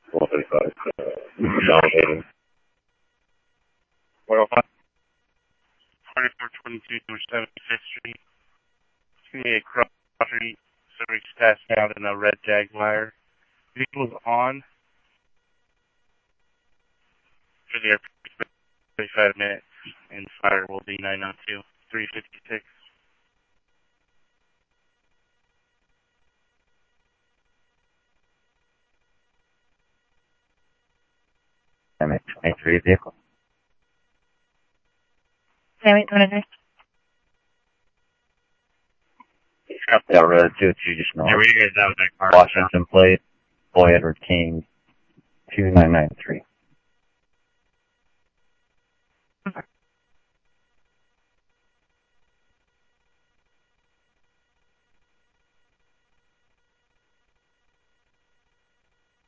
135. Elevating. 105. 4422 75th Street. See a cross street. Somebody's passed out in a red Jaguar. Vehicle's on for the airport 35 minutes, and fire will be 902 356. MH23 vehicle. Sammy 23. Scottsdale Road 202, just north. Yeah, where you guys out with that car? Washington plate, Boy Edward King, 2993.